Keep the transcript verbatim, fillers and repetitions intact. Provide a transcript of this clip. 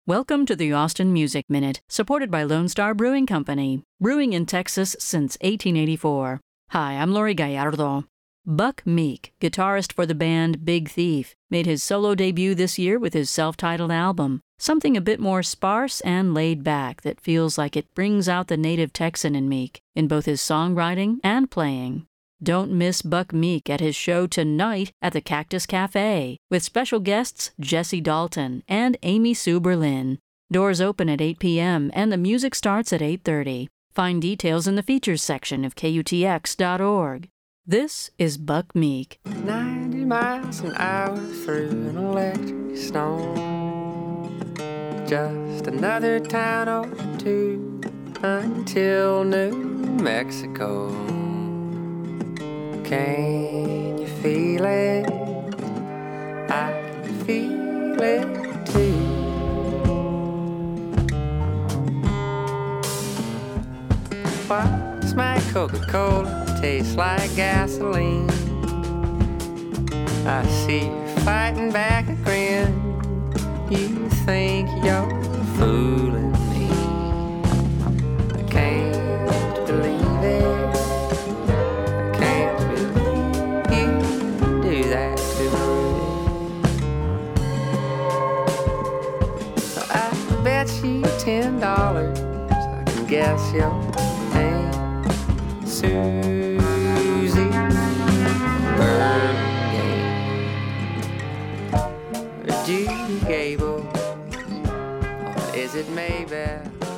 Welcome to the Austin Music Minute, supported by Lone Star Brewing Company, brewing in Texas since eighteen eighty-four. Hi, I'm Lori Gallardo. Buck Meek, guitarist for the band Big Thief, made his solo debut this year with his self-titled album, something a bit more sparse and laid back that feels like it brings out the native Texan in Meek, in both his songwriting and playing. Don't miss Buck Meek at his show tonight at the Cactus Cafe, with special guests Jesse Dalton and Amy Sue Berlin. Doors open at eight p.m. and the music starts at eight thirty. Find details in the features section of K U T X dot org. This is Buck Meek. ninety miles an hour through an electric storm. Just another town or two until New Mexico. Can you feel it? I can feel it too. Why does my Coca-Cola taste like gasoline? I see you fighting back a grin. You think you're fooling me. I can't believe it. You ten dollars, I can guess your name, Susie Burgate, or Judy Gable, or is it Maybell?